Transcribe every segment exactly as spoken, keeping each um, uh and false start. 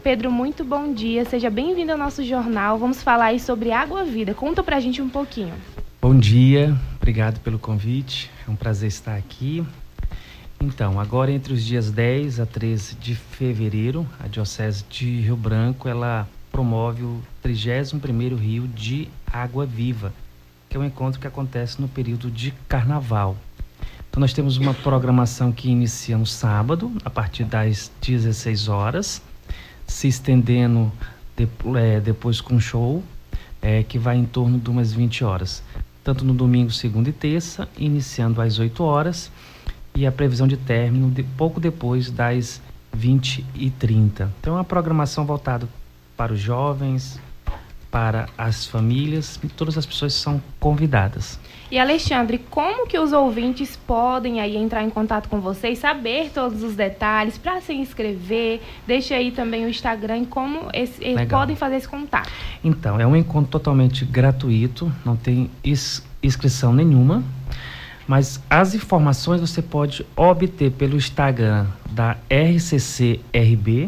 Pedro, muito bom dia. Seja bem-vindo ao nosso jornal. Vamos falar aí sobre Água Vida. Conta pra gente um pouquinho. Bom dia, obrigado pelo convite. É um prazer estar aqui. Então, agora entre os dias dez a treze de fevereiro, a Diocese de Rio Branco, ela promove o trigésimo primeiro Rio de Água Viva, que é um encontro que acontece no período de Carnaval. Então, nós temos uma programação que inicia no sábado, a partir das dezesseis horas, se estendendo de, é, depois com show, é, que vai em torno de umas vinte horas. Tanto no domingo, segunda e terça, iniciando às oito horas, e a previsão de término de pouco depois das vinte e trinta. Então, é uma programação voltada para os jovens, para as famílias, e todas as pessoas são convidadas. E Alexandre, como que os ouvintes podem aí entrar em contato com você e saber todos os detalhes para se inscrever? Deixa aí também o Instagram e como esse, eles podem fazer esse contato. Então, é um encontro totalmente gratuito, não tem ins- inscrição nenhuma, mas as informações você pode obter pelo Instagram da R C C R B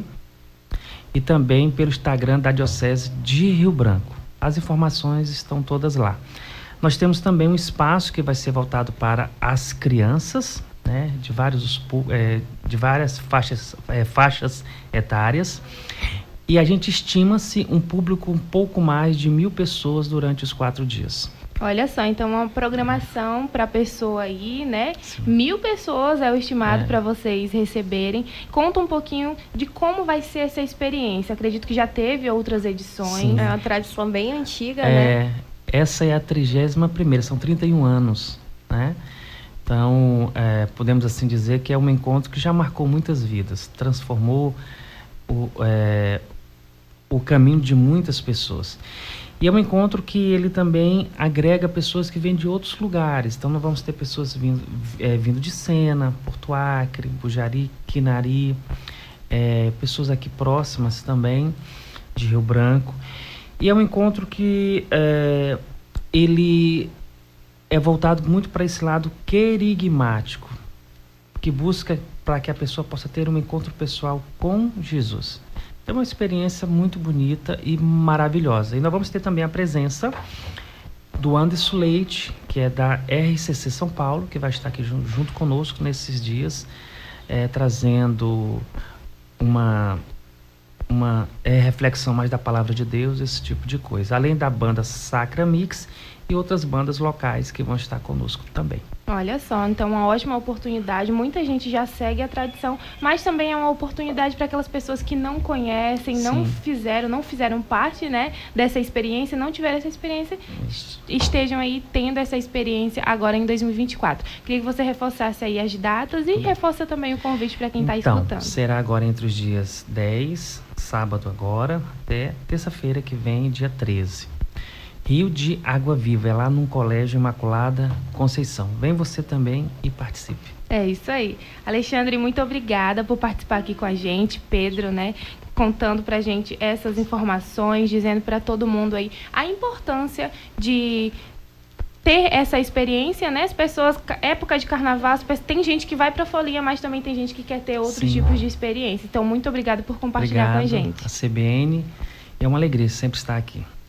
e também pelo Instagram da Diocese de Rio Branco. As informações estão todas lá. Nós temos também um espaço que vai ser voltado para as crianças, né, de, vários, é, de várias faixas, é, faixas etárias, e a gente estima-se um público um pouco mais de mil pessoas durante os quatro dias. Olha só, então uma programação para a pessoa aí, né? Sim. Mil pessoas é o estimado É. para vocês receberem. Conta um pouquinho de como vai ser essa experiência. Acredito que já teve outras edições. Sim. É uma tradição bem antiga, É, né? essa é a trigésima primeira, são trinta e um anos, né? Então, é, podemos assim dizer que é um encontro que já marcou muitas vidas, transformou o, é, o caminho de muitas pessoas. E é um encontro que ele também agrega pessoas que vêm de outros lugares. Então, nós vamos ter pessoas vindo, é, vindo de Sena, Porto Acre, Bujari, Quinari, é, pessoas aqui próximas também, de Rio Branco. E é um encontro que é, ele é voltado muito para esse lado querigmático, que busca para que a pessoa possa ter um encontro pessoal com Jesus. É uma experiência muito bonita e maravilhosa. E nós vamos ter também a presença do Anderson Leite, que é da R C C São Paulo, que vai estar aqui junto, junto conosco nesses dias, é, trazendo uma, uma é, reflexão mais da palavra de Deus, esse tipo de coisa. Além da banda Sacra Mix e outras bandas locais que vão estar conosco também. Olha só, então uma ótima oportunidade. Muita gente já segue a tradição, mas também é uma oportunidade para aquelas pessoas que não conhecem, Sim. não fizeram, não fizeram parte, né, dessa experiência, não tiveram essa experiência, estejam aí tendo essa experiência agora em dois mil e vinte e quatro. Queria que você reforçasse aí as datas e reforça também o convite para quem está então, escutando. será agora entre os dias dez, sábado agora, até terça-feira que vem, dia treze. Rio de Água Viva, é lá num Colégio Imaculada Conceição. Vem você também e participe. É isso aí. Alexandre, muito obrigada por participar aqui com a gente. Pedro, né, contando pra gente essas informações, dizendo para todo mundo aí a importância de ter essa experiência, né? As pessoas, época de carnaval, as pessoas, tem gente que vai pra folia, mas também tem gente que quer ter outros Sim. tipos de experiência. Então, muito obrigada por compartilhar Obrigado, com a gente. a C B N. É uma alegria sempre estar aqui.